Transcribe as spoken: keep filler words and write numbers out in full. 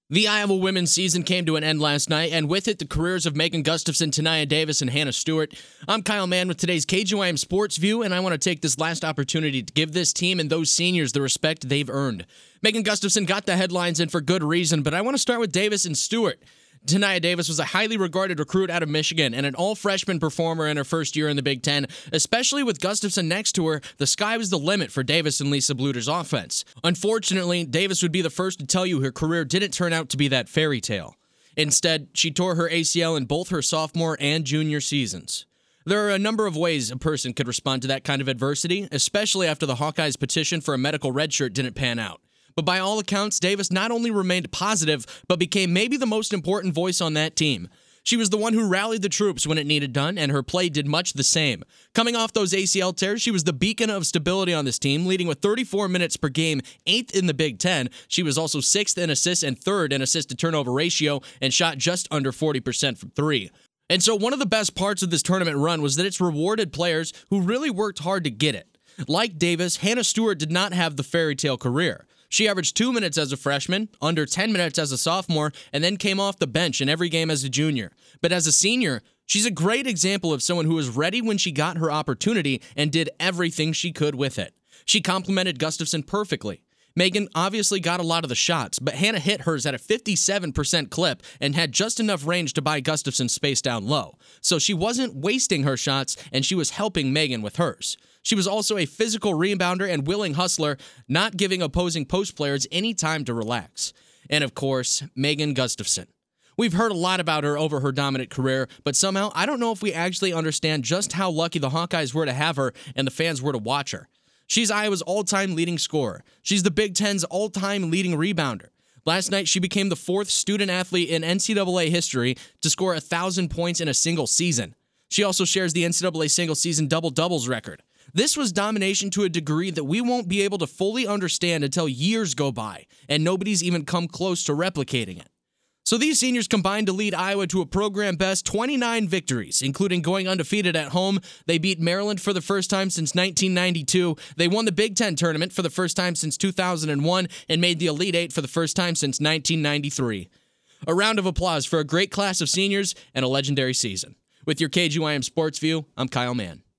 The Iowa women's season came to an end last night, and with it, the careers of Megan Gustafson, Tania Davis, and Hannah Stewart. I'm Kyle Mann with today's K G Y M Sports View, and I want to take this last opportunity to give this team and those seniors the respect they've earned. Megan Gustafson got the headlines, and for good reason, but I want to start with Davis and Stewart. Tania Davis was a highly regarded recruit out of Michigan and an all-freshman performer in her first year in the Big Ten. Especially with Gustafson next to her, the sky was the limit for Davis and Lisa Bluder's offense. Unfortunately, Davis would be the first to tell you her career didn't turn out to be that fairy tale. Instead, she tore her A C L in both her sophomore and junior seasons. There are a number of ways a person could respond to that kind of adversity, especially after the Hawkeyes' petition for a medical redshirt didn't pan out. But by all accounts, Davis not only remained positive, but became maybe the most important voice on that team. She was the one who rallied the troops when it needed done, and her play did much the same. Coming off those A C L tears, she was the beacon of stability on this team, leading with thirty-four minutes per game, eighth in the Big Ten. She was also sixth in assists and third in assist-to-turnover ratio, and shot just under forty percent from three. And so one of the best parts of this tournament run was that it's rewarded players who really worked hard to get it. Like Davis, Hannah Stewart did not have the fairy tale career. She averaged two minutes as a freshman, under ten minutes as a sophomore, and then came off the bench in every game as a junior. But as a senior, she's a great example of someone who was ready when she got her opportunity and did everything she could with it. She complemented Gustafson perfectly. Megan obviously got a lot of the shots, but Hannah hit hers at a fifty-seven percent clip and had just enough range to buy Gustafson's space down low. So she wasn't wasting her shots, and she was helping Megan with hers. She was also a physical rebounder and willing hustler, not giving opposing post players any time to relax. And of course, Megan Gustafson. We've heard a lot about her over her dominant career, but somehow I don't know if we actually understand just how lucky the Hawkeyes were to have her and the fans were to watch her. She's Iowa's all-time leading scorer. She's the Big Ten's all-time leading rebounder. Last night, she became the fourth student-athlete in N C double A history to score one thousand points in a single season. She also shares the N C double A single-season double-doubles record. This was domination to a degree that we won't be able to fully understand until years go by, and nobody's even come close to replicating it. So these seniors combined to lead Iowa to a program-best twenty-nine victories, including going undefeated at home. They beat Maryland for the first time since nineteen ninety-two. They won the Big Ten tournament for the first time since two thousand one and made the Elite Eight for the first time since nineteen ninety-three. A round of applause for a great class of seniors and a legendary season. With your K G Y M Sports View, I'm Kyle Mann.